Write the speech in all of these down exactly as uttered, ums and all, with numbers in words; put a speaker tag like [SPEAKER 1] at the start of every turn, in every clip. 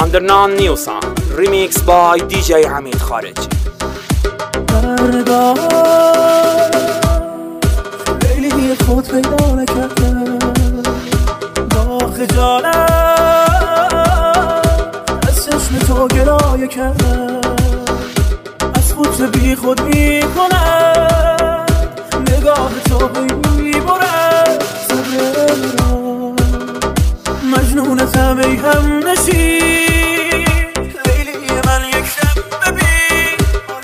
[SPEAKER 1] Undernon New Song Remix by دی جی حمید خارجی.
[SPEAKER 2] لیلی خود پیدا نکردم با خجالت از چشم تو گلایه کردم، از خود بی خود می کنم نگاه تو بی برد صبر را مجنونتم ای هم نشین لیلی من یک شب ببین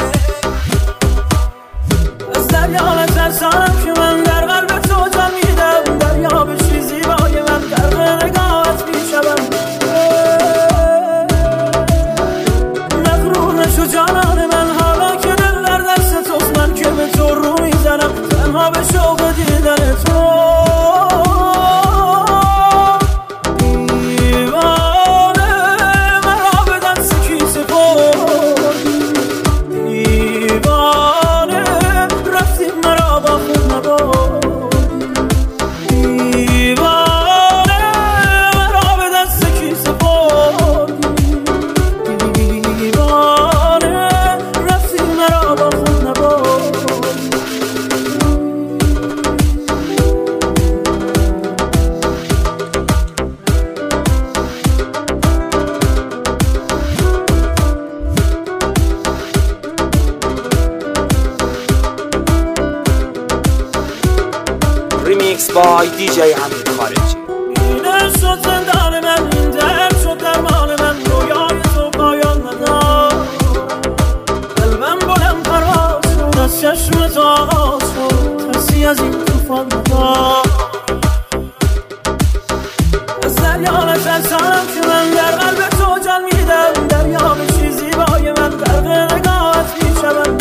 [SPEAKER 2] از دریا نترسانم که من در قلب تو جان میدم، دریا بشی زیبای من در نگاهت میشوم، مغرور نشو جانان من حالا که دل در دست توست، من که به تو رو میزنم تنها به شوق دیدن تو.
[SPEAKER 1] Remix by دی جی حمید خارجی.
[SPEAKER 2] این عشق شد زندان من، این درد شد درمان من، رویای تو پایان ندارد، قلبم بلند پرواز شد از چشم تو آغاز شد، ترسی از این طوفان ندارد، از دریا نترسانم که من در قلب تو جان میدم، دریا بشی زیبای من غرق نگاهت میشوم،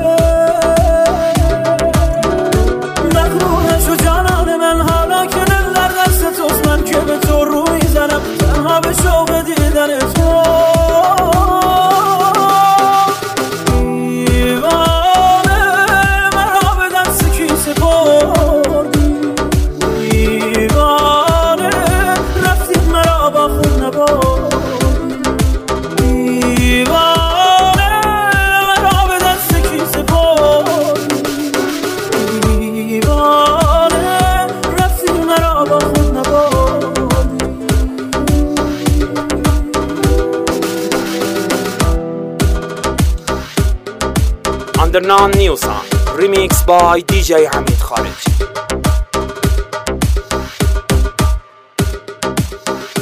[SPEAKER 2] مغرور نشو جانان من حالا که دل در دست توست، من که به تو رو میزنم تنها به شوق دیدن تو. دیوانه مرا به دست کی سپردی، دیوانه رفتی مرا با خود نبردی، دیوانه مرا به دست کی سپردی، دیوانه رفتی مرا با خود نبردی.
[SPEAKER 1] Undernon New Song Remix by دی جی حمید خارجی.